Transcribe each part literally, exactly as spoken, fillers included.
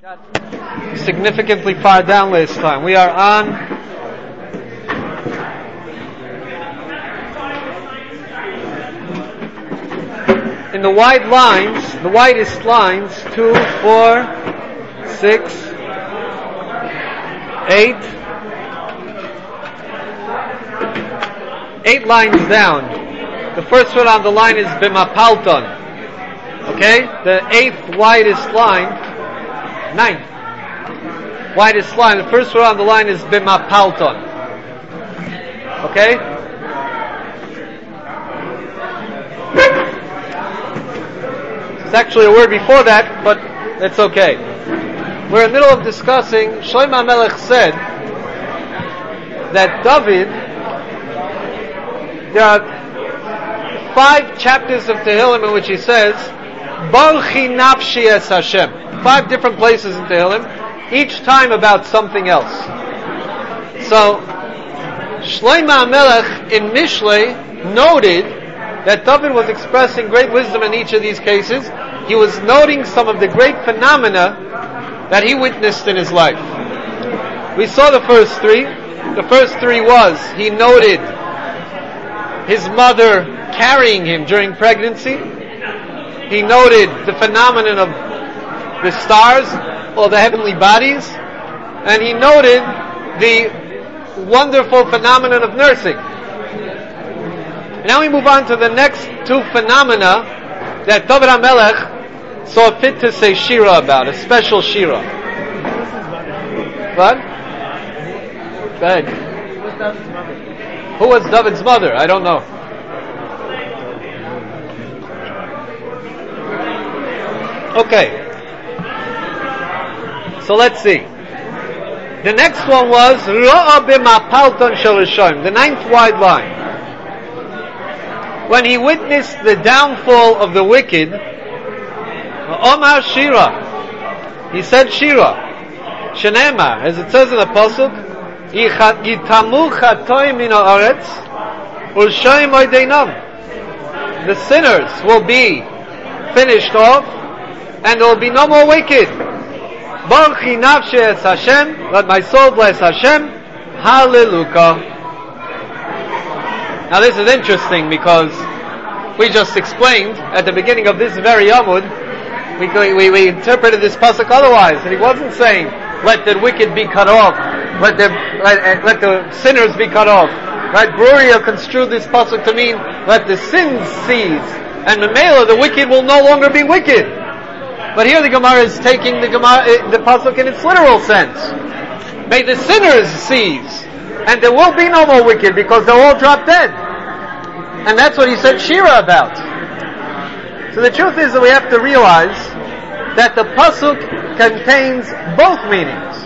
Significantly far down last time. We are on in the wide lines, the widest lines, two, four, six, eight, eight lines down. The first one on the line is Bimapalton. Okay? The eighth widest line, ninth widest line, the first one on the line is Bimapalton. Okay? There's actually a word before that, but it's okay. We're in the middle of discussing, Shlomo HaMelech said that David, there are five chapters of Tehillim in which he says, Baruchi nafshi es Hashem. Five different places in Tehillim, each time about something else. So, Shlomo HaMelech in Mishlei noted that David was expressing great wisdom in each of these cases. He was noting some of the great phenomena that he witnessed in his life. We saw the first three. The first three was, he noted his mother carrying him during pregnancy. He noted the phenomenon of the stars, or the heavenly bodies, and he noted the wonderful phenomenon of nursing. And now we move on to the next two phenomena that David HaMelech saw fit to say shira about, a special shira. What? Go ahead. Who was David's mother? I don't know. Okay. So let's see. The next one was Ra'a b'mapalton shel Rishayim, the ninth wide line. When he witnessed the downfall of the wicked, Omar Shira, he said Shira, Shenema, as it says in the pasuk, Yitamu chatoim min haaretz u'rishayim oideinam. The sinners will be finished off, and there will be no more wicked. Baruchi nafshi es Hashem, let my soul bless Hashem, Hallelujah. Now this is interesting because we just explained at the beginning of this very Amud, we, we, we interpreted this pasuk otherwise, and he wasn't saying, let the wicked be cut off, let the, let, let the sinners be cut off. Right? Bruria construed this pasuk to mean, let the sins cease, and Memela, the wicked will no longer be wicked. But here the Gemara is taking the Gemara, the pasuk in its literal sense. May the sinners cease, and there will be no more wicked because they'll all drop dead. And that's what he said Shira about. So the truth is that we have to realize that the pasuk contains both meanings.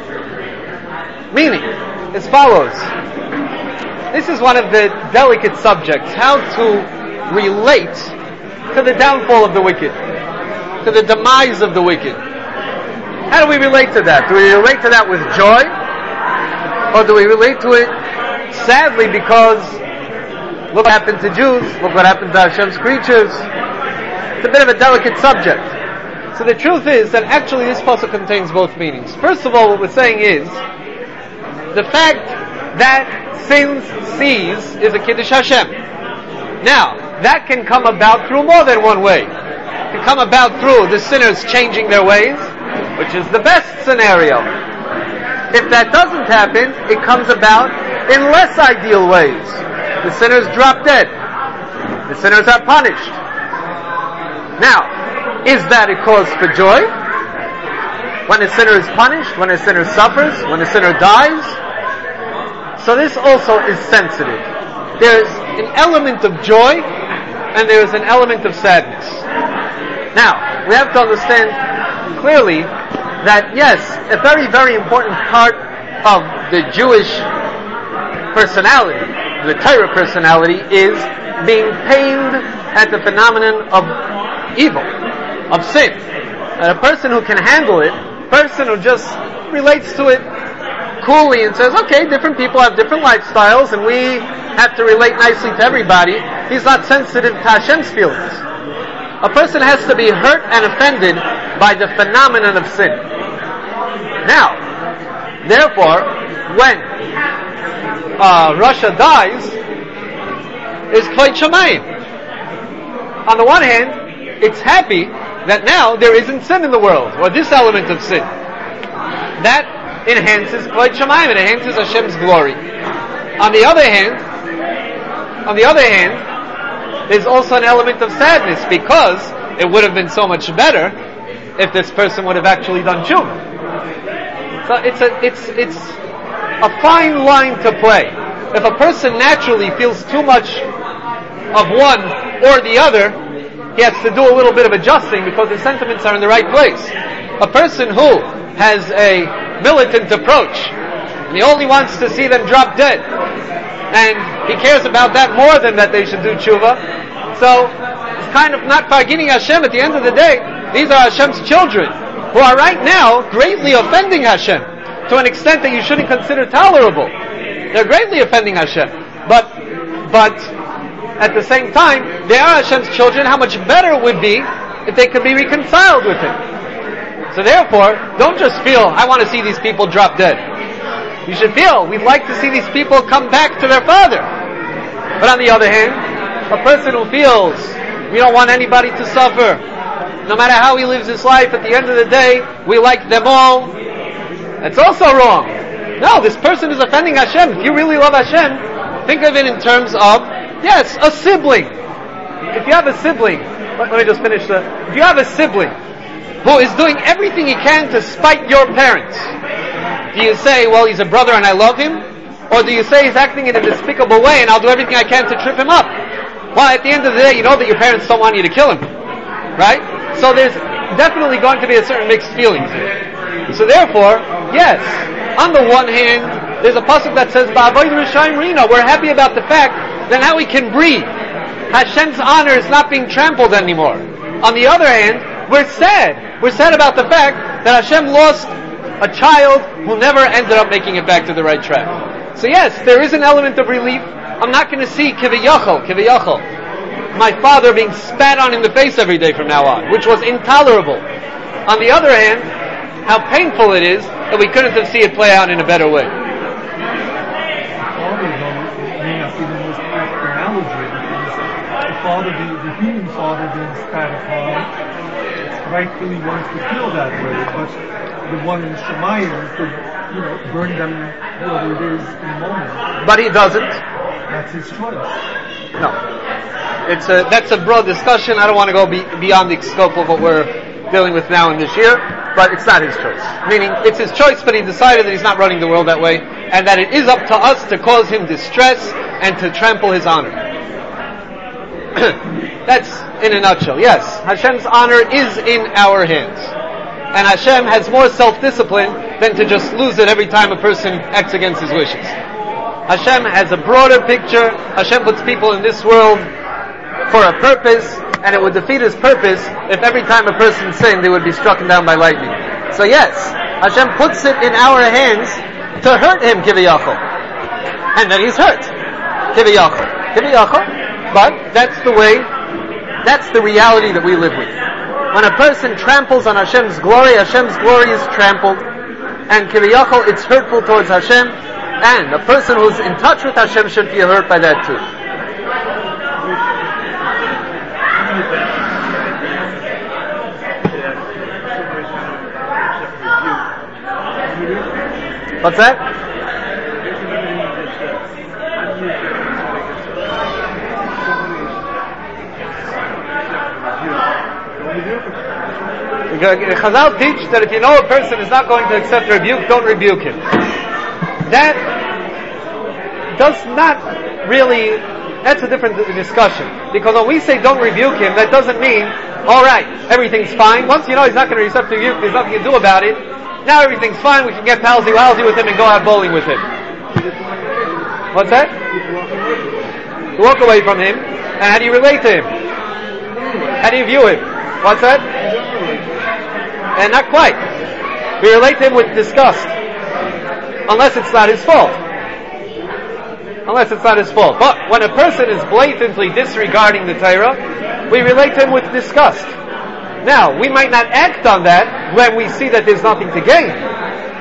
Meaning, as follows. This is one of the delicate subjects, how to relate to the downfall of the wicked, to the demise of the wicked. How do we relate to that? Do we relate to that with joy? Or do we relate to it sadly because look what happened to Jews, look what happened to Hashem's creatures? It's a bit of a delicate subject. So the truth is that actually this pasuk contains both meanings. First of all, what we're saying is the fact that sins cease is a Kiddush Hashem. Now, that can come about through more than one way. It can come about through the sinners changing their ways, which is the best scenario. If that doesn't happen, it comes about in less ideal ways. The sinners drop dead. The sinners are punished. Now, is that a cause for joy? When a sinner is punished, when a sinner suffers, when a sinner dies? So this also is sensitive. There's an element of joy, and there's an element of sadness. Now, we have to understand clearly that yes, a very, very important part of the Jewish personality, the Torah personality, is being pained at the phenomenon of evil, of sin. And a person who can handle it, a person who just relates to it coolly and says, okay, different people have different lifestyles and we have to relate nicely to everybody, he's not sensitive to Hashem's feelings. A person has to be hurt and offended by the phenomenon of sin. Now, therefore, when uh, Russia dies, is Kvod Shamayim. On the one hand, it's happy that now there isn't sin in the world, or this element of sin. That enhances Kvod Shamayim, it enhances Hashem's glory. On the other hand, on the other hand, there's also an element of sadness, because it would have been so much better if this person would have actually done tshuva. So it's a it's it's a fine line to play. If a person naturally feels too much of one or the other, he has to do a little bit of adjusting because his sentiments are in the right place. A person who has a militant approach, and he only wants to see them drop dead, and he cares about that more than that they should do tshuva, so it's kind of not bargaining Hashem. At the end of the day, these are Hashem's children, who are right now greatly offending Hashem, to an extent that you shouldn't consider tolerable. They're greatly offending Hashem. But, but, at the same time, they are Hashem's children. How much better it would be if they could be reconciled with Him. So therefore, don't just feel, I want to see these people drop dead. You should feel, we'd like to see these people come back to their Father. But on the other hand, a person who feels, we don't want anybody to suffer, no matter how he lives his life, at the end of the day, we like them all, that's also wrong. No, this person is offending Hashem. If you really love Hashem, think of it in terms of, yes, a sibling. If you have a sibling, let, let me just finish the, if you have a sibling who is doing everything he can to spite your parents, do you say, well, he's a brother and I love him? Or do you say he's acting in a despicable way and I'll do everything I can to trip him up? Well, at the end of the day, you know that your parents don't want you to kill him. Right? So there's definitely going to be a certain mixed feelings here. So therefore, yes, on the one hand, there's a pasuk that says, we're happy about the fact that now we can breathe. Hashem's honor is not being trampled anymore. On the other hand, we're sad. We're sad about the fact that Hashem lost a child who never ended up making it back to the right track. So yes, there is an element of relief. I'm not going to see kiviyachol, kiviyachol, my father being spat on in the face every day from now on, which was intolerable. On the other hand, how painful it is that we couldn't have seen it play out in a better way. The father, the, the human father being spat upon, rightfully wants to feel that way, but the one in Shemayim could, you know, burn them whatever it is in a moment. But he doesn't. That's his choice. No. It's a, that's a broad discussion. I don't want to go be, beyond the scope of what we're dealing with now in this year, but it's not his choice. Meaning, it's his choice, but he decided that he's not running the world that way, and that it is up to us to cause him distress and to trample his honor. That's in a nutshell. Yes, Hashem's honor is in our hands. And Hashem has more self-discipline than to just lose it every time a person acts against his wishes. Hashem has a broader picture. Hashem puts people in this world for a purpose, and it would defeat his purpose if every time a person sinned, they would be struck down by lightning. So yes, Hashem puts it in our hands to hurt him, kiviyachol. And then he's hurt. Kiviyachol. Kiviyachol. But that's the way, that's the reality that we live with. When a person tramples on Hashem's glory, Hashem's glory is trampled, and kiviyachol, it's hurtful towards Hashem, and a person who's in touch with Hashem should be hurt by that too. What's that? Chazal teach that if you know a person is not going to accept rebuke, don't rebuke him. That does not really, that's a different discussion. Because when we say don't rebuke him, that doesn't mean, alright, everything's fine. Once you know he's not going to accept the rebuke, there's nothing to do about it. Now everything's fine, we can get palsy-walsy with him and go out bowling with him. What's that? You walk away from him, and how do you relate to him? How do you view him? What's that? And not quite. We relate to him with disgust. Unless it's not his fault. Unless it's not his fault. But when a person is blatantly disregarding the Torah, we relate to him with disgust. Now, we might not act on that when we see that there's nothing to gain.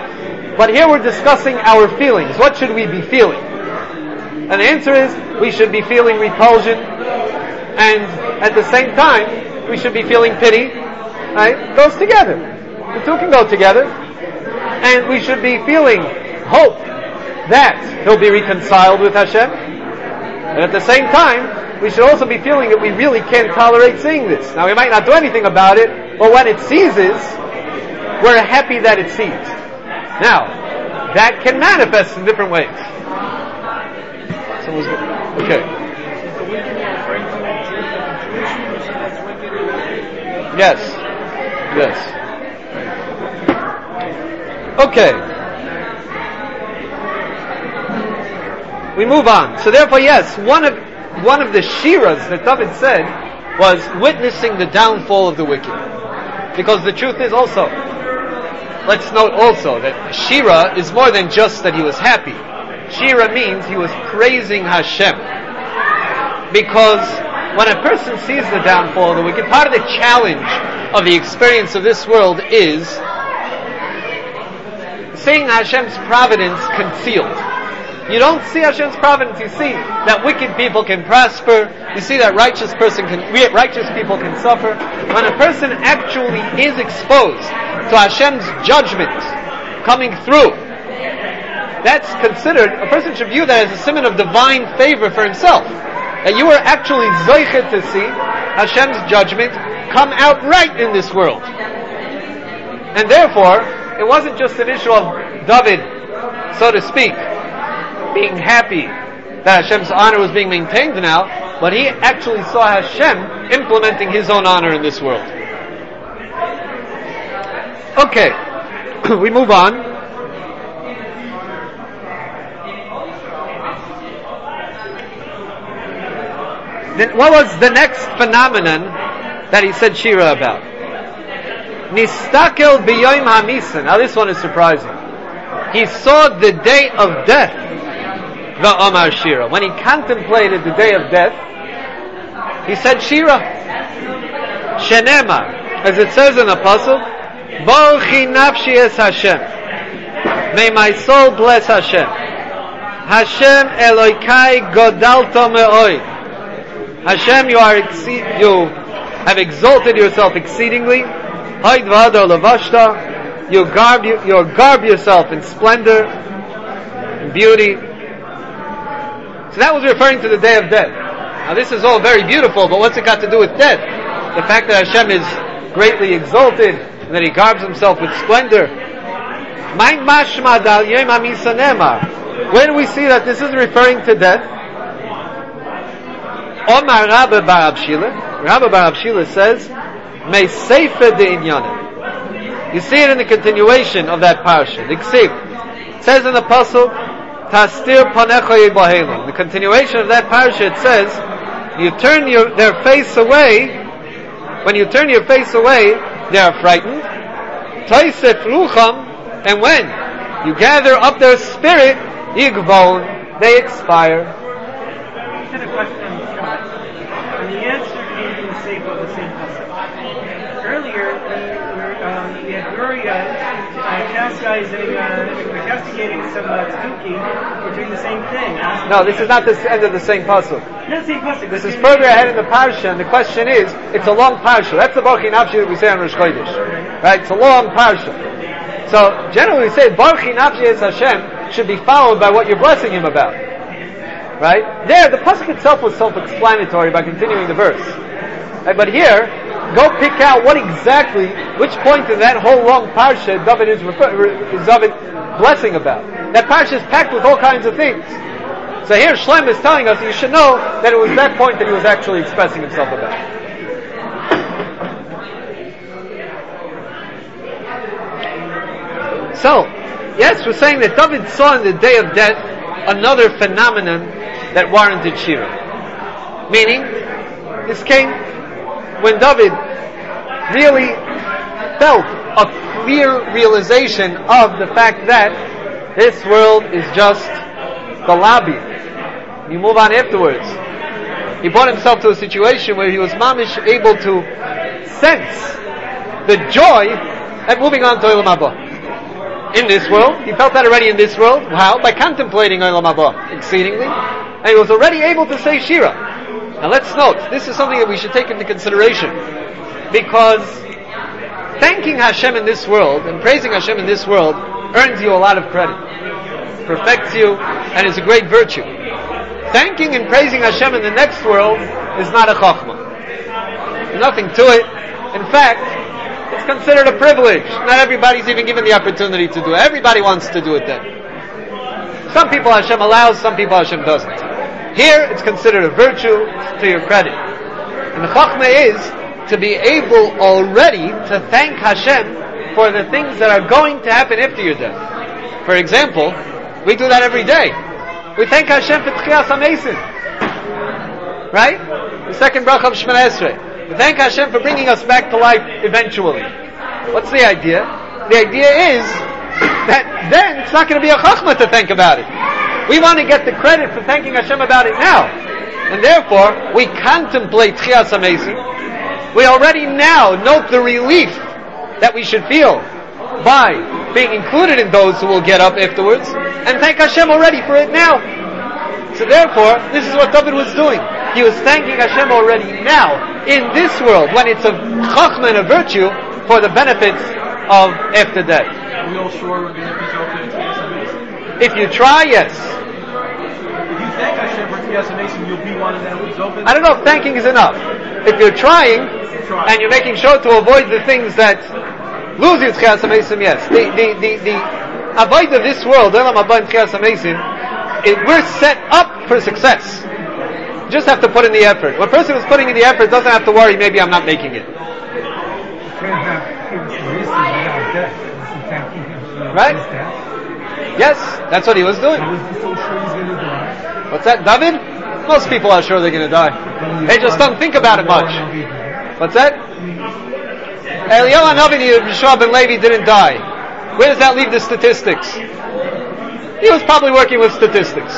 But here we're discussing our feelings. What should we be feeling? And the answer is, we should be feeling repulsion, and at the same time, we should be feeling pity. Right? It goes together. The two can go together. And we should be feeling hope that he'll be reconciled with Hashem. And at the same time, we should also be feeling that we really can't tolerate seeing this. Now, we might not do anything about it, but when it ceases, we're happy that it ceased. Now, that can manifest in different ways. Someone's, okay. Yes. Yes. Okay. We move on. So therefore, yes, one of one of the shiras that David said was witnessing the downfall of the wicked. Because the truth is also, let's note also that shira is more than just that he was happy. Shira means he was praising Hashem. Because when a person sees the downfall of the wicked, part of the challenge of the experience of this world is seeing Hashem's providence concealed. You don't see Hashem's providence. You see that wicked people can prosper. You see that righteous person can, righteous people can suffer. When a person actually is exposed to Hashem's judgment coming through, that's considered, a person should view that as a symbol of divine favor for himself. That you are actually zoichet to see Hashem's judgment come out right in this world. And therefore, it wasn't just an issue of David, so to speak, being happy that Hashem's honor was being maintained now, but he actually saw Hashem implementing his own honor in this world. Okay, we move on. Then what was the next phenomenon that he said shira about? Nistakel b'yoyim hamisa. Now this one is surprising. He saw the day of death. V'omar shira. When he contemplated the day of death, he said shira. Shenema, as it says in the pasuk, Bochi nafshi es Hashem. May my soul bless Hashem. Hashem Elokai godalto me'oi. Hashem, you are exceed, you have exalted yourself exceedingly. Haid v'adar levashta. You garb you, you garb yourself in splendor, in beauty. So that was referring to the day of death. Now this is all very beautiful, but what's it got to do with death? The fact that Hashem is greatly exalted and that He garbs Himself with splendor. Where do we see that this is referring to death? Omar Rabbi Bar Abshila, Rabbi Bar Abshila says, "May sefer de inyanim." You see it in the continuation of that parsha. The Ksiv it says in the pasuk, "Tastir panecha yibahelim." The continuation of that parsha, it says, "You turn your, their face away. When you turn your face away, they are frightened. Taisef rucham, and when you gather up their spirit, yigvon, they expire." And the answer came from the same of the same pasuk. Earlier, we, were, um, we had Uriah uh, chastising, uh, castigating some uh, tzdukim for doing the same thing. No, this is not the end of the same pasuk. Not the same pasuk. This is further ahead in the parsha, and the question is, it's a long parsha. That's the Baruch Nafshi that we say on Rosh Chodesh. Right? It's a long parsha. So, generally we say, Baruch Nafshi es Hashem should be followed by what you're blessing Him about. Right? There, the pasuk itself was self-explanatory by continuing the verse. Right? But here, go pick out what exactly, which point in that whole long parsha David is, refer, is David blessing about. That parsha is packed with all kinds of things. So here Shlem is telling us you should know that it was that point that he was actually expressing himself about. So, yes, we're saying that David saw in the day of death another phenomenon that warranted shira. Meaning, this came when David really felt a clear realization of the fact that this world is just the lobby. You move on afterwards. He brought himself to a situation where he was mamish able to sense the joy at moving on to Olam Haba. in this world. He felt that already in this world. How? By contemplating Olam Haba exceedingly. And he was already able to say Shira. Now let's note, this is something that we should take into consideration. Because thanking Hashem in this world and praising Hashem in this world earns you a lot of credit. Perfects you and is a great virtue. Thanking and praising Hashem in the next world is not a chokhmah. Nothing to it. In fact, it's considered a privilege. Not everybody's even given the opportunity to do it. Everybody wants to do it then. Some people Hashem allows, some people Hashem doesn't. Here, it's considered a virtue, it's to your credit. And the chokhmah is to be able already to thank Hashem for the things that are going to happen after your death. For example, we do that every day. We thank Hashem for Tchias HaMeisim. Right? The second bracha of Shemona Esrei. We thank Hashem for bringing us back to life eventually. What's the idea? The idea is that then it's not going to be a chokhmah to think about it. We want to get the credit for thanking Hashem about it now. And therefore, we contemplate Tchias HaMeisim. We already now note the relief that we should feel by being included in those who will get up afterwards, and thank Hashem already for it now. So therefore, this is what David was doing. He was thanking Hashem already now, in this world, when it's a chokhmah and a virtue, for the benefits of after death. Are we all sure we're going to be joking Tchias HaMeisim? If you try, yes. If you thank Hashem for Tchias HaMeisim, you'll be one of them who's open. I don't know if thanking is enough. If you're trying, Try. and you're making sure to avoid the things that lose you Tchias HaMeisim, yes. The, the, the, the avoid of this world, Olam Haba and Tchias HaMeisim, it, we're set up for success. You just have to put in the effort. When a person who's putting in the effort doesn't have to worry, maybe I'm not making it. Right? Yes, that's what he was doing. What's that, David? Most people are sure they're going to die. They just don't think about it much. What's that? Eliyahu Hanavi of Yeshua ben Levi didn't die. Where does that leave the statistics? He was probably working with statistics.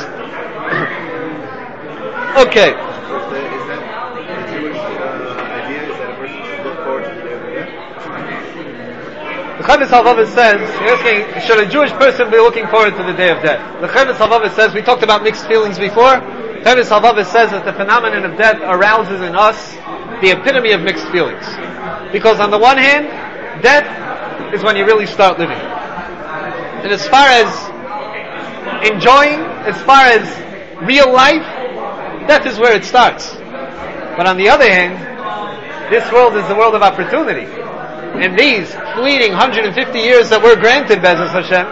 Okay. Is that the Jewish uh, idea? Is that a person should look forward to the day of death? The Chavis Halvavis says, you're asking, should a Jewish person be looking forward to the day of death? The Chavis Halvavis says, we talked about mixed feelings before. Chavis Halvavis says that the phenomenon of death arouses in us the epitome of mixed feelings. Because on the one hand, death is when you really start living. And as far as enjoying, as far as real life, death is where it starts. But on the other hand, this world is the world of opportunity. And these fleeting one hundred fifty years that we're granted, Be'ezus Hashem,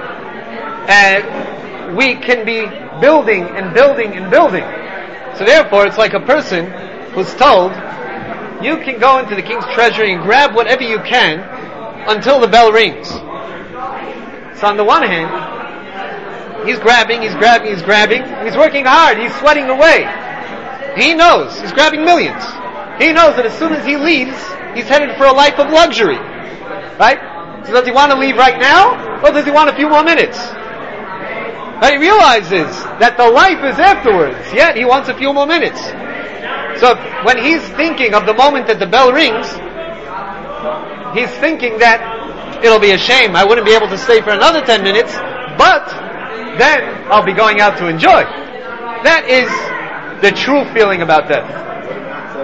and we can be building and building and building. So therefore, it's like a person who's told, you can go into the king's treasury and grab whatever you can until the bell rings. So on the one hand, he's grabbing, he's grabbing, he's grabbing, and he's working hard, he's sweating away. He knows, he's grabbing millions. He knows that as soon as he leaves, he's headed for a life of luxury. Right? So does he want to leave right now, or does he want a few more minutes? But he realizes that the life is afterwards, yet he wants a few more minutes. So when he's thinking of the moment that the bell rings, he's thinking that it'll be a shame, I wouldn't be able to stay for another ten minutes, but then I'll be going out to enjoy. That is the true feeling about death. So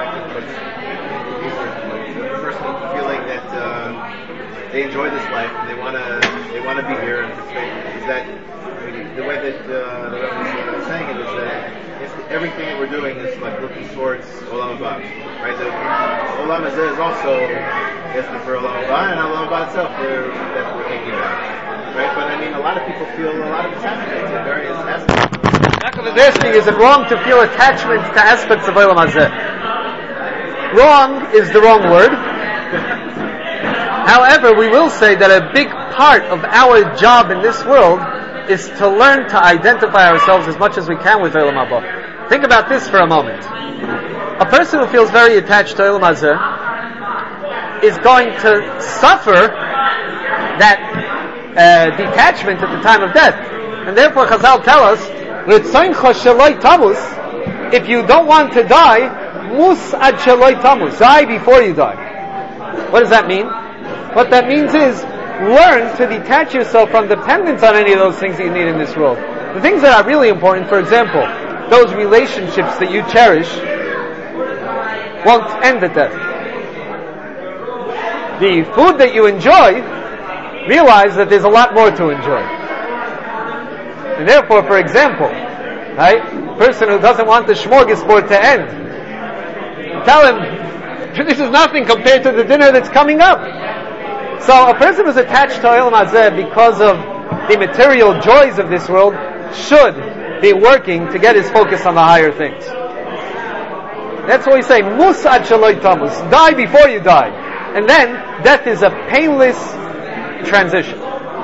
the person feeling that uh, they enjoy this life, and they want to, they want to be here and participate. Is that I mean, the way that uh, the Rebbe is saying it is that it's, everything that we're doing is like looking towards Olam Haba, right? The Olam Hazeh is also asking for Olam Haba, and Olam Haba itself we're, that we're thinking about, right? But I mean, a lot of people feel a lot of attachment to various aspects. Yaakov is asking, is it wrong to feel attachments to aspects of Olam Hazeh? Wrong is the wrong word. However, we will say that a big part of our job in this world is to learn to identify ourselves as much as we can with Olam Haba. Think about this for a moment. A person who feels very attached to Olam Hazeh is going to suffer that uh, detachment at the time of death. And therefore Chazal tell us, if you don't want to die, mus ad sheloi tamus, die before you die. What does that mean? What that means is, learn to detach yourself from dependence on any of those things that you need in this world. The things that are really important, for example, those relationships that you cherish won't end at death. The food that you enjoy, realize that there's a lot more to enjoy. And therefore, for example, right, a person who doesn't want the smorgasbord to end, tell him, this is nothing compared to the dinner that's coming up. So a person who's attached to Olam Hazeh because of the material joys of this world should be working to get his focus on the higher things. That's what we say, mus ad shaloi tamus, die before you die. And then, death is a painless transition.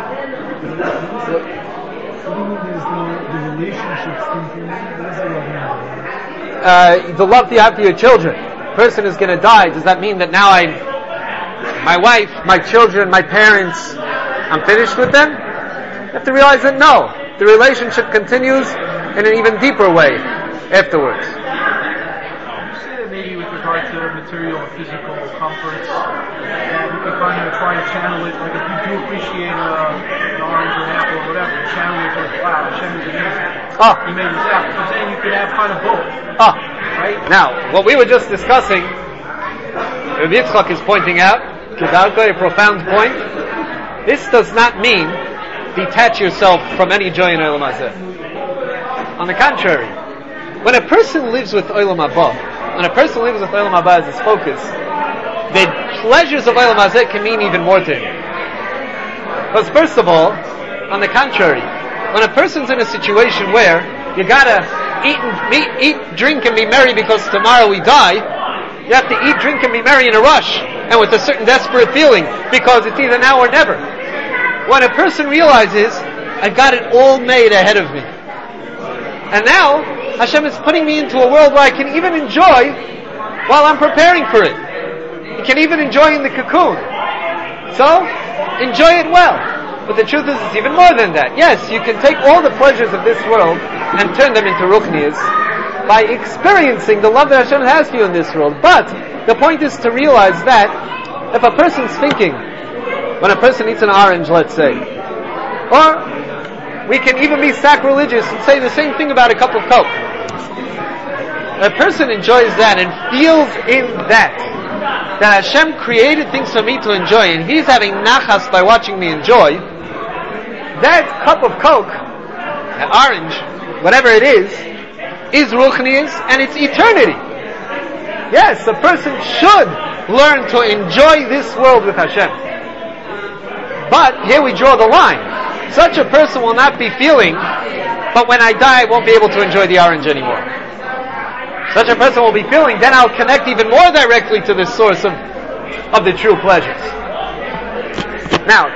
Uh, the love you have for your children. Person is going to die, does that mean that now I, my wife, my children, my parents, I'm finished with them? You have to realize that no, the relationship continues in an even deeper way afterwards. Maybe with regard to material or physical comforts, uh, you can kind of try to channel it, like if you do appreciate uh, an orange or an apple or whatever, channel it like, wow, Hashem is amazing. Oh. He made this apple. So I'm saying you could have kind of both. Oh. Right? Now, what we were just discussing, Rabbi Yitzchak is pointing out, Kedalko, a profound point, this does not mean detach yourself from any joy in Olam Hazeh. On the contrary, when a person lives with Olam Haba, when a person lives with Olam Haba as his focus, the pleasures of Olam Hazeh can mean even more to him. Because first of all, on the contrary, when a person's in a situation where you gotta eat, and, eat, eat, drink and be merry because tomorrow we die, you have to eat, drink and be merry in a rush, and with a certain desperate feeling, because it's either now or never. When a person realizes, I've got it all made ahead of me. And now, Hashem is putting me into a world where I can even enjoy while I'm preparing for it. You can even enjoy in the cocoon. So, enjoy it well. But the truth is, it's even more than that. Yes, you can take all the pleasures of this world and turn them into ruchnias by experiencing the love that Hashem has for you in this world. But the point is to realize that if a person's thinking, when a person eats an orange, let's say, or we can even be sacrilegious and say the same thing about a cup of Coke. A person enjoys that and feels in that that Hashem created things for me to enjoy, and He's having nachas by watching me enjoy. That cup of Coke, an orange, whatever it is, is ruchnius, and it's eternity. Yes, a person should learn to enjoy this world with Hashem. But here we draw the line. Such a person will not be feeling, but when I die I won't be able to enjoy the orange anymore. Such a person will be feeling, then I'll connect even more directly to the source of, of the true pleasures. Now,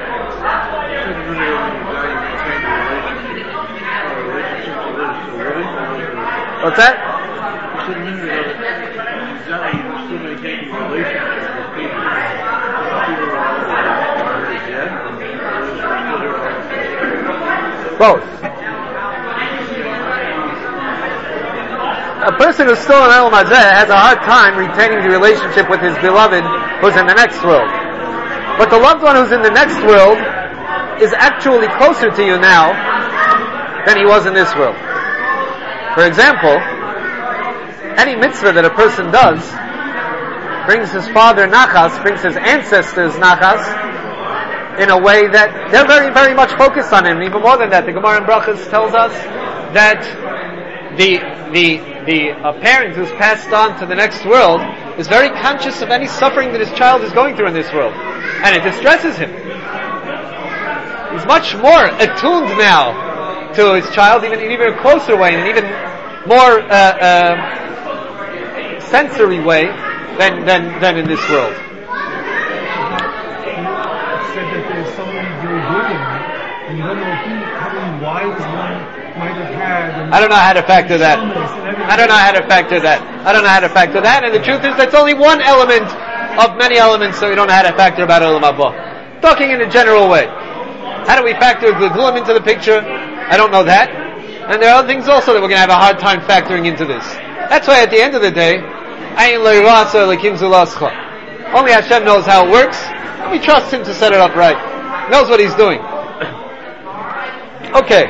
what's that? Both. A person who's still in Olam Hazeh has a hard time retaining the relationship with his beloved who's in the next world. But the loved one who's in the next world is actually closer to you now than he was in this world. For example, any mitzvah that a person does brings his father nachas, brings his ancestors nachas, in a way that they're very, very much focused on him. Even more than that, the Gemara in Brachas tells us that the the the a parent who's passed on to the next world is very conscious of any suffering that his child is going through in this world, and it distresses him. He's much more attuned now to his child, even in even a closer way, in an even more uh, uh, sensory way than than than in this world. And you don't know who, how many wives one might have had. I don't know how to factor that. I don't know how to factor that. I don't know how to factor that. And the truth is, that's only one element of many elements that we don't know how to factor about Olam Haba. Talking in a general way. How do we factor Glulim into the picture? I don't know that. And there are other things also that we're going to have a hard time factoring into this. That's why at the end of the day, only Hashem knows how it works, and we trust Him to set it up right. knows what he's doing. Okay.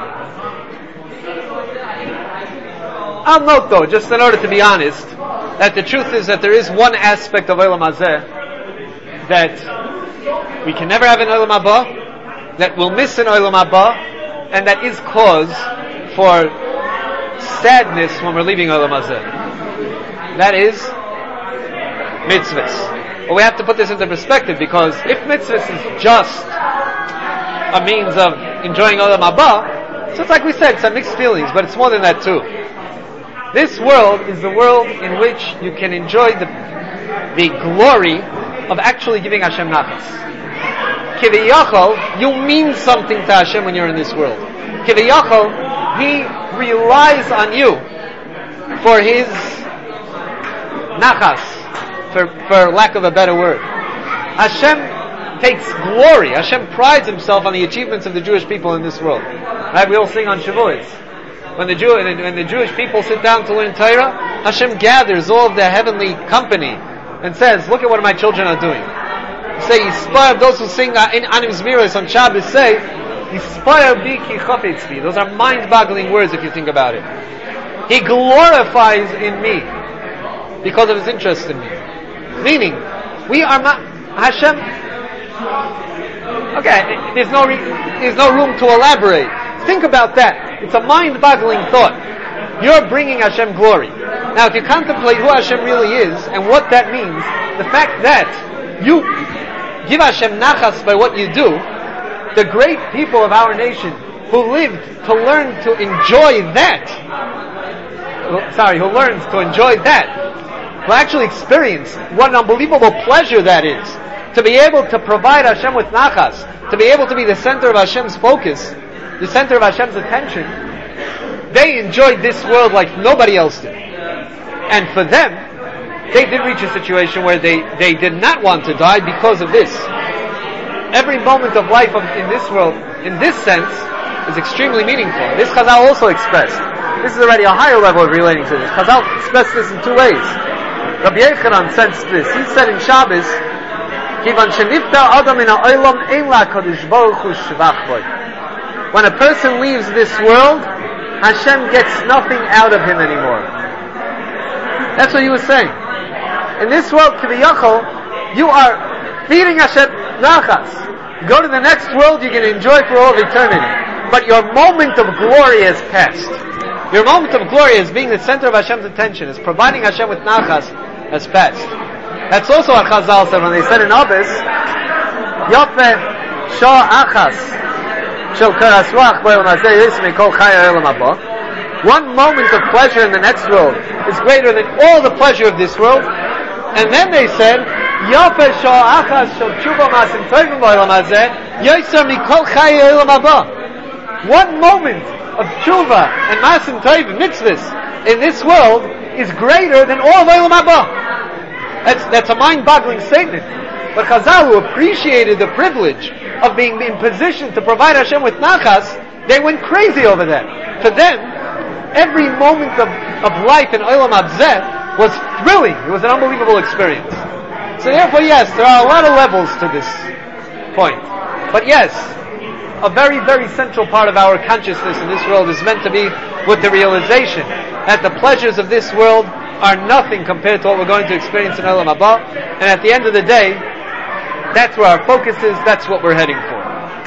I'll note though, just in order to be honest, that the truth is that there is one aspect of Olam Hazeh that we can never have in Olam Haba, that we'll miss in Olam Haba, and that is cause for sadness when we're leaving Olam Hazeh. That is mitzvahs. But we have to put this into perspective, because if mitzvahs is just a means of enjoying Olam Haba, so it's like we said, it's a mixed feelings, but it's more than that too. This world is the world in which you can enjoy the the glory of actually giving Hashem nachas. Kiviyachol, you mean something to Hashem when you're in this world. Kiviyachol, He relies on you for His nachas, for, for lack of a better word. Hashem takes glory. Hashem prides Himself on the achievements of the Jewish people in this world. Right? We all sing on Shavuos. When the, Jew, when the Jewish people sit down to learn Torah, Hashem gathers all of the heavenly company and says, look at what my children are doing. Say, Yispar, those who sing uh, in Anim Zmiros on Shabbos say, Yispar bi ki chafetz bi. Those are mind-boggling words if you think about it. He glorifies in me because of His interest in me. Meaning, we are ma- Hashem. Okay, there's no re- there's no room to elaborate. Think about that. It's a mind-boggling thought. You're bringing Hashem glory. Now, if you contemplate who Hashem really is and what that means, the fact that you give Hashem nachas by what you do, the great people of our nation who lived to learn to enjoy that, sorry, who learns to enjoy that, who actually experience what an unbelievable pleasure that is, to be able to provide Hashem with nachas, to be able to be the center of Hashem's focus, the center of Hashem's attention, they enjoyed this world like nobody else did. And for them, they did reach a situation where they, they did not want to die because of this. Every moment of life of, in this world, in this sense, is extremely meaningful. This Chazal also expressed. This is already a higher level of relating to this. Chazal expressed this in two ways. Rabbi Yechanan sensed this. He said in Shabbos, Kivan shenifta adam min ha'olam ein la kadosh baruch hu shvach boy. When a person leaves this world, Hashem gets nothing out of him anymore. That's what he was saying. In this world, Kiviyachol, you are feeding Hashem nachas. You go to the next world, you can enjoy for all of eternity. But your moment of glory has passed. Your moment of glory as being the center of Hashem's attention, as providing Hashem with nachas, has passed. That's also what Chazal said when they said in Abbas, Yofe Shah Achas. One moment of pleasure in the next world is greater than all the pleasure of this world. And then they said, one moment of tshuva and masim tovim, mitzvahs, in this world is greater than all of Olam Haba. That's, that's a mind-boggling statement. But Chazal, who appreciated the privilege of being in position to provide Hashem with nachas, they went crazy over that. For them, every moment of, of life in Olam Hazeh was thrilling. It was an unbelievable experience. So therefore, yes, there are a lot of levels to this point. But yes, a very, very central part of our consciousness in this world is meant to be with the realization that the pleasures of this world are nothing compared to what we're going to experience in Olam Haba. And at the end of the day, that's where our focus is, that's what we're heading for.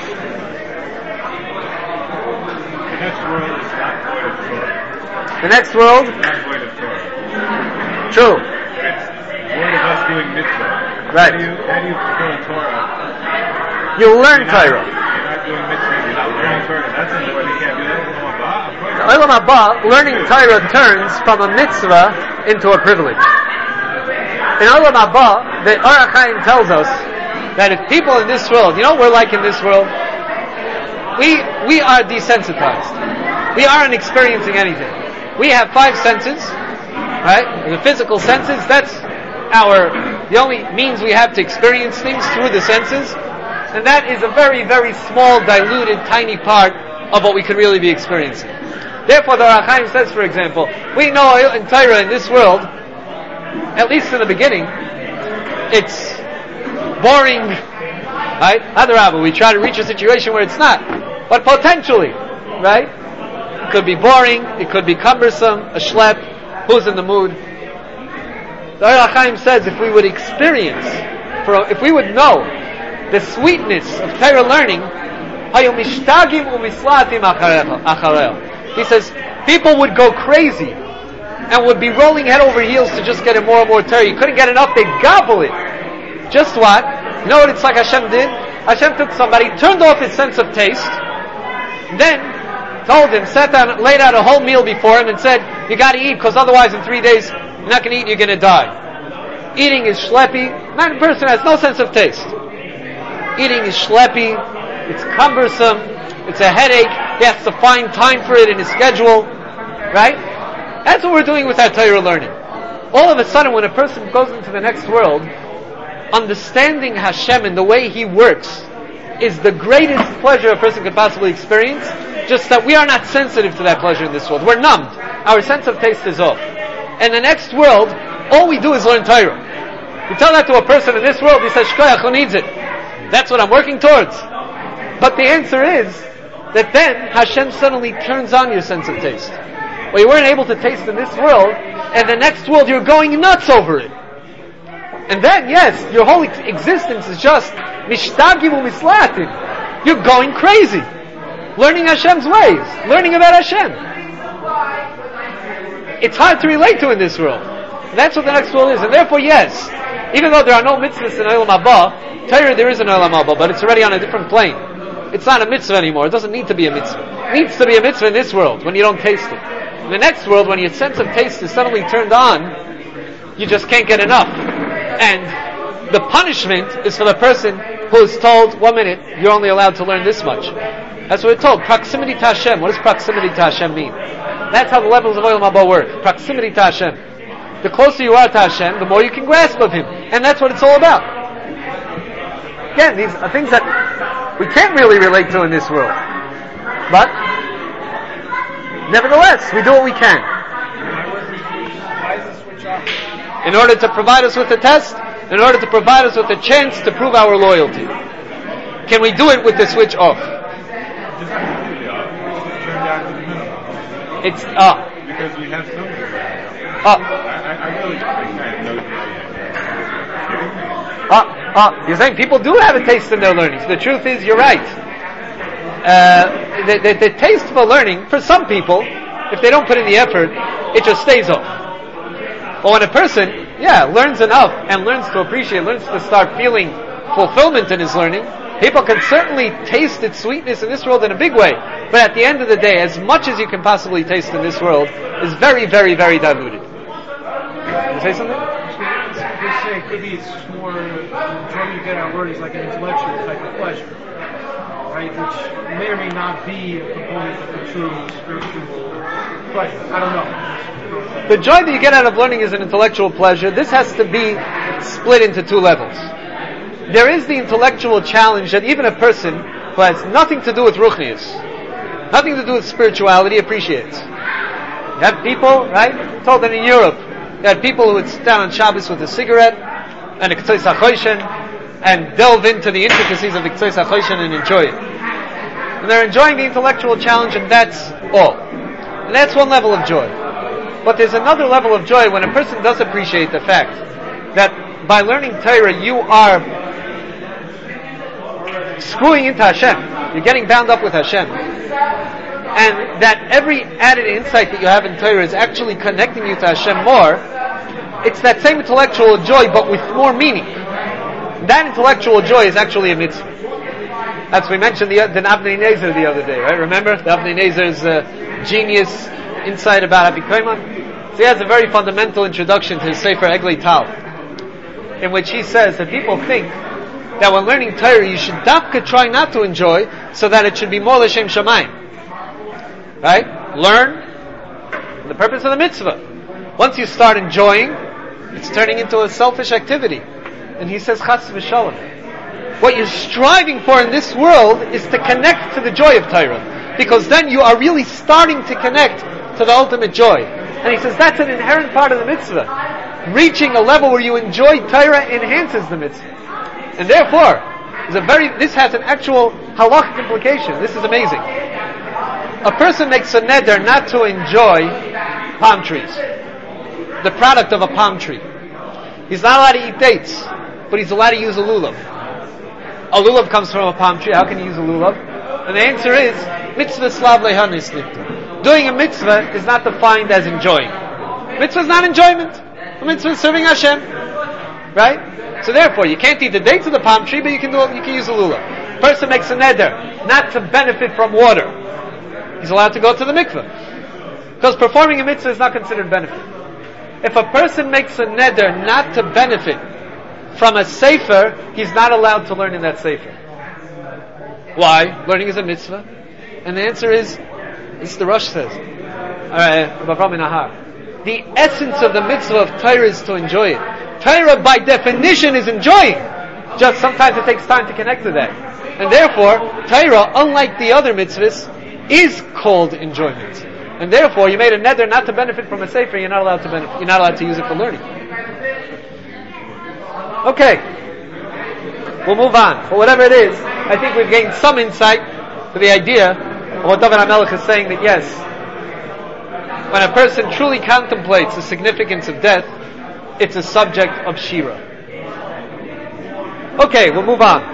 The next world is not void of Torah. True. It's void of us doing mitzvah. Right. How do you, how do you fulfill Torah? You learn Torah. You're not doing mitzvah, you're not learning Torah. That's not what you can't do that in Olam Haba. Olam Haba, learning Torah turns from a mitzvah into a privilege. In Olam Haba, the Orach Chaim tells us that if people in this world, you know what we're like in this world? We we are desensitized. We aren't experiencing anything. We have five senses, right? The physical senses, that's our, the only means we have to experience things through the senses. And that is a very, very small, diluted, tiny part of what we could really be experiencing. Therefore, the Orach Chaim says, for example, we know in Torah in this world, at least in the beginning, it's boring, Right? Adarabba, we try to reach a situation where it's not. But potentially, right? It could be boring, it could be cumbersome, a schlep. Who's in the mood? The Ohr HaChaim says if we would experience, for, if we would know the sweetness of Torah learning, he says, people would go crazy and would be rolling head over heels to just get more and more Torah. You couldn't get enough, they'd gobble it. Just what? You know what it's like Hashem did? Hashem took somebody, turned off his sense of taste, then told him, sat down, laid out a whole meal before him and said, you gotta eat, because otherwise in three days, you're not gonna eat, you're gonna die. Eating is schleppy. That person has no sense of taste. Eating is schleppy, it's cumbersome, it's a headache, he has to find time for it in his schedule, right? That's what we're doing with our Torah learning. All of a sudden, when a person goes into the next world, understanding Hashem and the way He works is the greatest pleasure a person could possibly experience, just that we are not sensitive to that pleasure in this world. We're numbed. Our sense of taste is off. In the next world, all we do is learn Torah. You tell that to a person in this world, he says, Shkoyach, who needs it? That's what I'm working towards. But the answer is that then Hashem suddenly turns on your sense of taste. Well, you weren't able to taste in this world, and the next world you're going nuts over it. And then, yes, your whole ex- existence is just mishtagim umislatim. You're going crazy. Learning Hashem's ways. Learning about Hashem. It's hard to relate to in this world. And that's what the next world is. And therefore, yes, even though there are no mitzvahs in Olam Haba, Torah there is an Olam Haba, but it's already on a different plane. It's not a mitzvah anymore. It doesn't need to be a mitzvah. It needs to be a mitzvah in this world when you don't taste it. In the next world, when your sense of taste is suddenly turned on, you just can't get enough. And the punishment is for the person who is told, one minute, you're only allowed to learn this much. That's what we're told. Proximity to Hashem. What does proximity to Hashem mean? That's how the levels of Olam Haba work. Proximity to Hashem. The closer you are to Hashem, the more you can grasp of Him. And that's what it's all about. Again, these are things that we can't really relate to in this world. But, nevertheless, we do what we can. In order to provide us with a test, in order to provide us with a chance to prove our loyalty. Can we do it with the switch off? It's up. Because we have some. Up. I, I really can't know. Up. Up. You're saying people do have a taste in their learning. So the truth is, you're right. Uh, the, the, the taste for learning, for some people, if they don't put in the effort, it just stays off. But when a person, yeah, learns enough and learns to appreciate, learns to start feeling fulfillment in his learning, people can certainly taste its sweetness in this world in a big way. But at the end of the day, as much as you can possibly taste in this world is very, very, very diluted. Can you say something? They say it could be it's more, the joy you get out of learning is like an intellectual type of pleasure, right? Which may or may not be a component of the true spiritual pleasure. I don't know. The joy that you get out of learning is an intellectual pleasure. This has to be split into two levels. There is the intellectual challenge that even a person who has nothing to do with ruchnius, nothing to do with spirituality, appreciates. You have people, right? I'm told that in Europe, you have people who would sit down on Shabbos with a cigarette and a K'tzois HaChoshen and delve into the intricacies of the K'tzois HaChoshen and enjoy it. And they're enjoying the intellectual challenge, and that's all. And that's one level of joy. But there's another level of joy when a person does appreciate the fact that by learning Torah you are screwing into Hashem. You're getting bound up with Hashem. And that every added insight that you have in Torah is actually connecting you to Hashem more. It's that same intellectual joy but with more meaning. That intellectual joy is actually a mitzvah. As we mentioned the, the Avnei Nezer the other day, right? Remember? The Avnei Nezer's uh, genius insight about Apikoman? So he has a very fundamental introduction to his Sefer Eglei Tal, in which he says that people think that when learning Torah you should dafka try not to enjoy so that it should be more l'shem shamayim. Right? Learn for the purpose of the mitzvah. Once you start enjoying, it's turning into a selfish activity. And he says, Chas v'shalom. What you're striving for in this world is to connect to the joy of Torah. Because then you are really starting to connect to the ultimate joy. And he says that's an inherent part of the mitzvah. Reaching a level where you enjoy Torah enhances the mitzvah. And therefore, is a very, this has an actual halachic implication. This is amazing. A person makes a neder not to enjoy palm trees, the product of a palm tree. He's not allowed to eat dates, but he's allowed to use a lulav. A lulav comes from a palm tree. How can you use a lulav? And the answer is, mitzvah slav lehanis nifta. Doing a mitzvah is not defined as enjoying. Mitzvah is not enjoyment. A mitzvah is serving Hashem. Right? So therefore, you can't eat the dates of the palm tree, but you can do, you can use a lulav. Person makes a neder not to benefit from water. He's allowed to go to the mikveh. Because performing a mitzvah is not considered benefit. If a person makes a neder not to benefit from a sefer, he's not allowed to learn in that sefer. Why? Learning is a mitzvah. And the answer is, this the Rosh says. The essence of the mitzvah of Torah is to enjoy it. Torah by definition is enjoying. Just sometimes it takes time to connect to that. And therefore, Torah, unlike the other mitzvahs, is called enjoyment. And therefore, you made a neder not to benefit from a sefer, you're not allowed to benefit, you're not allowed to use it for learning. Okay. We'll move on. But whatever it is, I think we've gained some insight to the idea of what David HaMelech is saying, that yes, when a person truly contemplates the significance of death, it's a subject of Shira. Okay, we'll move on.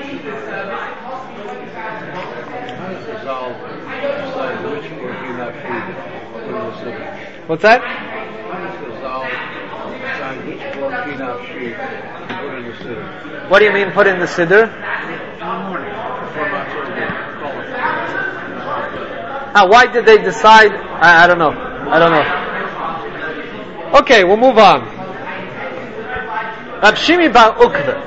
What's that? What do you mean put in the siddur? Ah, why did they decide? I, I don't know. I don't know. Okay, we'll move on. Rab Shimi Bar Ukva.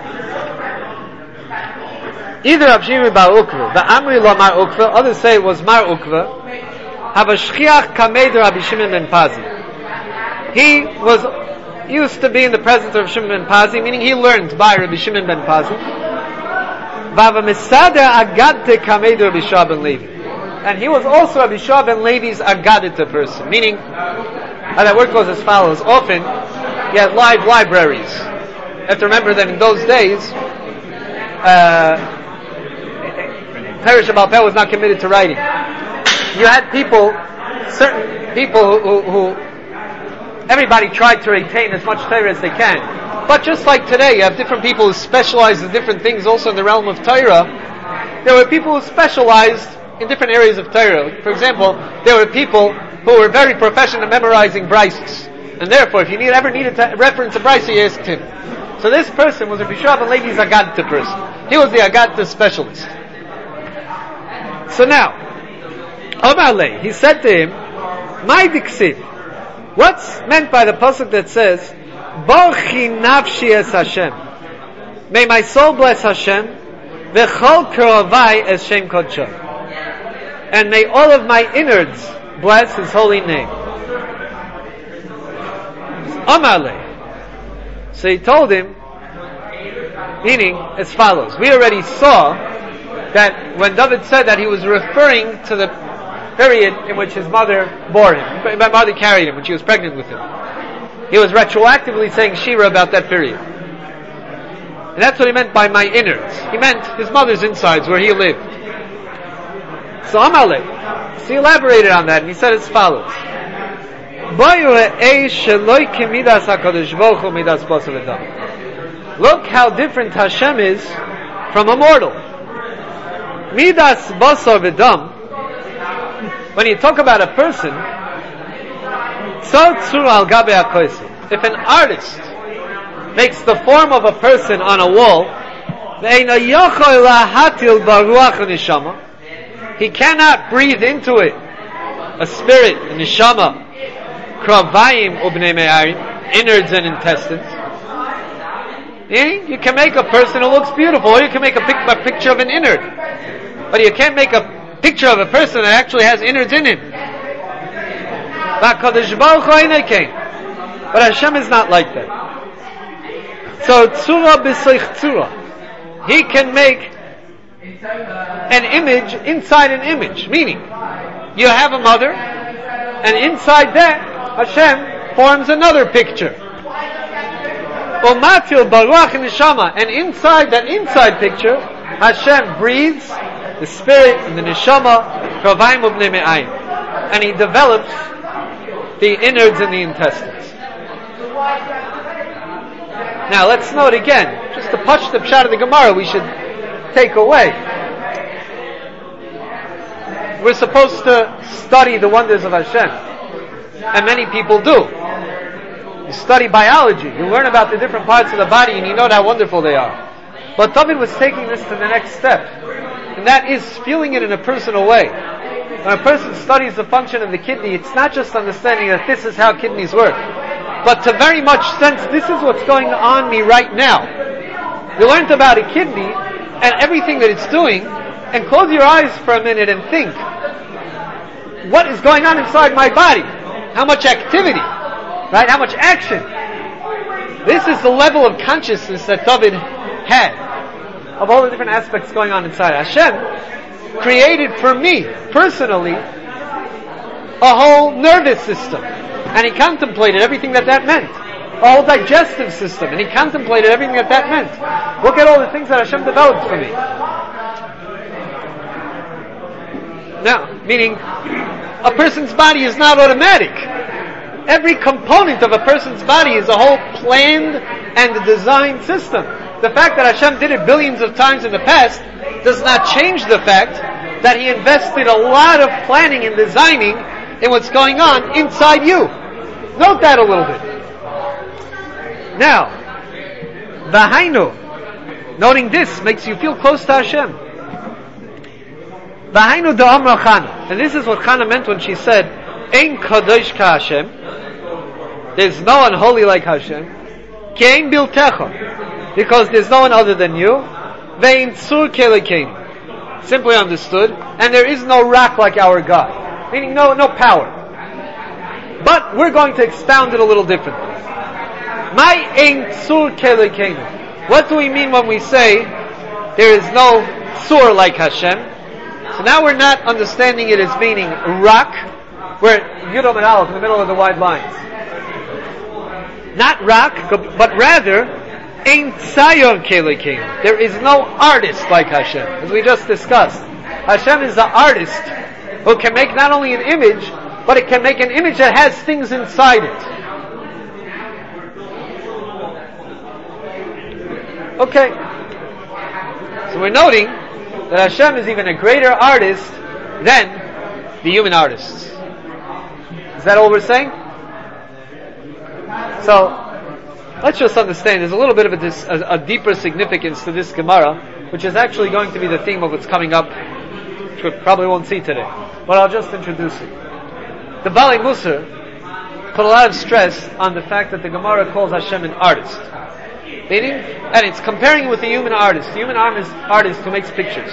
Either Rab Shimi Bar Ukva, the Amri Lo Mar Ukva, others say it was Mar Ukva, have a shchiach kamed Rabbi Shimon ben Pazi. He was used to be in the presence of Shimon ben Pazi, meaning he learned by Rabbi Shimon ben Pazi. Vava Mesader Agadte kamed Rabbi Shua ben Levi. And he was also Rabbi Shua ben Levi's Agadita person, meaning, how that word goes as follows. Often, you had live libraries. You have to remember that in those days, uh, Perish Baal Peh was not committed to writing. You had people, certain people who, who, everybody tried to retain as much Torah as they can. But just like today, you have different people who specialize in different things also in the realm of Torah. There were people who specialized in different areas of Torah. For example, there were people who were very proficient at memorizing brises. And therefore, if you need, ever needed to reference a brisa, you asked him. So this person was a Bishra ben Levi's Agadta person. He was the Agadta specialist. So now, Omar Le, he said to him, My diksiv, what's meant by the pasuk that says, Borchi nafshi es Hashem, may my soul bless Hashem, v'chol krovai es Shem kodsho, and may all of my innards bless His holy name. Omar Le. So he told him, meaning as follows. We already saw that when David said that, he was referring to the period in which his mother bore him. My mother carried him when she was pregnant with him. He was retroactively saying Shira about that period. And that's what he meant by my innards. He meant his mother's insides where he lived. So Amalek, so he elaborated on that and he said as follows. Look how different Hashem is from a mortal. Midas basar v'dam. When you talk about a person, if an artist makes the form of a person on a wall, he cannot breathe into it a spirit, a neshama, kravayim ubnei me'arim, innards and intestines. You can make a person who looks beautiful, or you can make a, pic- a picture of an innard, but you can't make a picture of a person that actually has innards in him. But Hashem is not like that. So tzura b'soich tzura, He can make an image inside an image. Meaning, you have a mother, and inside that, Hashem forms another picture. Umatil baruach neshama, and inside that inside picture, Hashem breathes the spirit and the neshama, kavayim ubnei me'ayim, and He develops the innards and the intestines. Now let's note again, just to touch the pshat of the Gemara, we should take away. We're supposed to study the wonders of Hashem, and many people do. You study biology, you learn about the different parts of the body, and you know how wonderful they are. But David was taking this to the next step, and that is feeling it in a personal way. When a person studies the function of the kidney, it's not just understanding that this is how kidneys work, but to very much sense this is what's going on me right now. You learned about a kidney and everything that it's doing, and close your eyes for a minute and think, what is going on inside my body? How much activity? Right? How much action? This is the level of consciousness that David had of all the different aspects going on inside. Hashem created for me, personally, a whole nervous system. And He contemplated everything that that meant. A whole digestive system. And He contemplated everything that that meant. Look at all the things that Hashem developed for me. Now, meaning, a person's body is not automatic. Every component of a person's body is a whole planned and designed system. The fact that Hashem did it billions of times in the past does not change the fact that He invested a lot of planning and designing in what's going on inside you. Note that a little bit. Now, V'hainu, noting this makes you feel close to Hashem. V'hainu da'amra Chana, and this is what Chana meant when she said, Ein kadosh ka Hashem, there's no one holy like Hashem, Ki ein biltecha, because there's no one other than you, Ve'in tzur kelekeinu, simply understood, and there is no rock like our God, meaning no no power. But we're going to expound it a little differently. My ein tzur kelekeinu. What do we mean when we say there is no tzur like Hashem? So now we're not understanding it as meaning rock. We're Yudom and Aleph in the middle of the wide lines. Not rock, but rather ein tzayon kelekeinu. There is no artist like Hashem, as we just discussed. Hashem is the artist who can make not only an image, but it can make an image that has things inside it. Okay. So we're noting that Hashem is even a greater artist than the human artists. Is that all we're saying? So, let's just understand there's a little bit of a, dis, a, a deeper significance to this Gemara, which is actually going to be the theme of what's coming up, which we probably won't see today. But I'll just introduce it. The Bali Musar put a lot of stress on the fact that the Gemara calls Hashem an artist. Meaning, and it's comparing it with the human artist, the human artist, artist who makes pictures.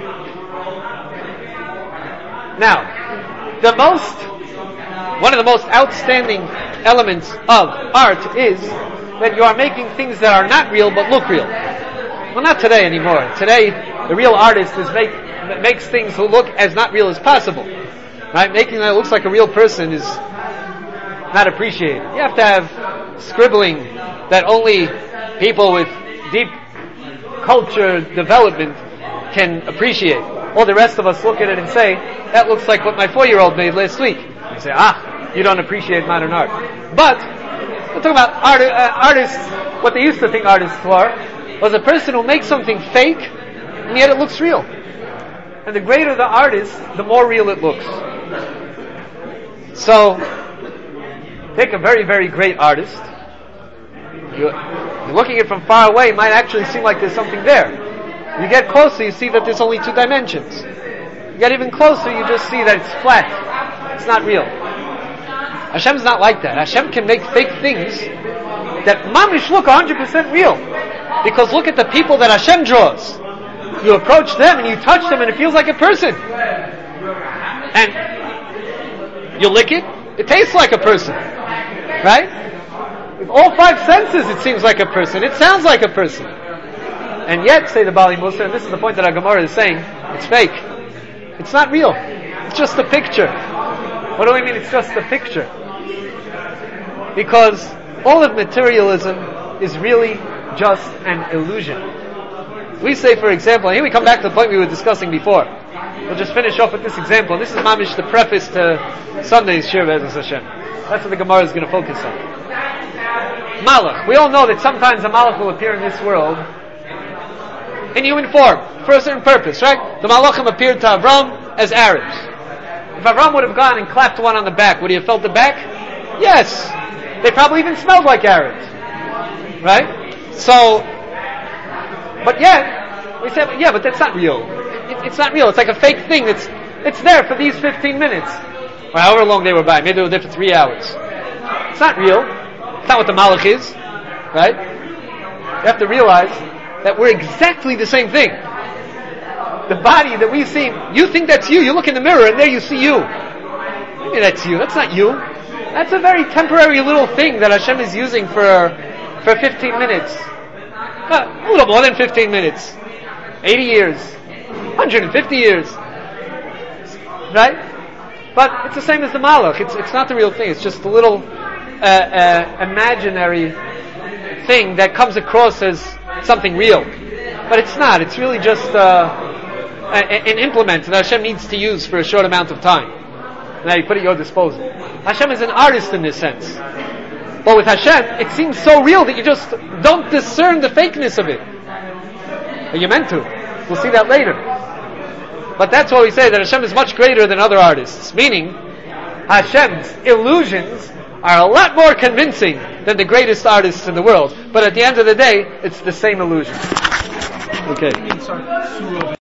Now, the most, one of the most outstanding elements of art is that you are making things that are not real but look real. Well, not today anymore. Today, the real artist is make, makes things who look as not real as possible. Right? Making that looks like a real person is not appreciated. You have to have scribbling that only people with deep culture development can appreciate. All the rest of us look at it and say, that looks like what my four-year-old made last week. You say, ah, you don't appreciate modern art. But, we're talking about art, uh, artists, what they used to think artists were, was a person who makes something fake, and yet it looks real. And the greater the artist, the more real it looks. So, take a very, very great artist. You're, you're looking at it from far away, it might actually seem like there's something there. You get closer, you see that there's only two dimensions. You get even closer, you just see that it's flat. It's not real. Hashem's not like that. Hashem can make fake things that mamish look one hundred percent real. Because look at the people that Hashem draws. You approach them and you touch them and it feels like a person. And you lick it, it tastes like a person. Right? With all five senses it seems like a person. It sounds like a person. And yet, say the Bali Musar, and this is the point that our Gemara is saying, it's fake. It's not real. It's just a picture. What do we mean it's just a picture? Because all of materialism is really just an illusion. We say, for example, and here we come back to the point we were discussing before. We'll just finish off with this example. This is mamish the preface to Sunday's Shir Be'ezus Hashem. That's what the Gemara is going to focus on. Malach. We all know that sometimes a Malach will appear in this world in human form for a certain purpose, right? The Malachim appeared to Avram as Arabs. If Avram would have gone and clapped one on the back, would he have felt the back? Yes. They probably even smelled like Arabs, right? So, but yet we say, yeah, but that's not real. It, it's not real. It's like a fake thing. That's it's there for these fifteen minutes, or however long they were by. Maybe they were there for three hours. It's not real. It's not what the Malach is, right? You have to realize that we're exactly the same thing. The body that we see, you think that's you. You look in the mirror and there you see you. Maybe that's you. That's not you. That's a very temporary little thing that Hashem is using for for fifteen minutes. Uh, a little more than fifteen minutes. eighty years. one hundred fifty years. Right? But it's the same as the Malach. It's it's not the real thing. It's just a little uh, uh, imaginary thing that comes across as something real. But it's not. It's really just uh, an implement that Hashem needs to use for a short amount of time. Now you put it at your disposal. Hashem is an artist in this sense. But with Hashem, it seems so real that you just don't discern the fakeness of it. But you're meant to. We'll see that later. But that's why we say that Hashem is much greater than other artists. Meaning, Hashem's illusions are a lot more convincing than the greatest artists in the world. But at the end of the day, it's the same illusion. Okay.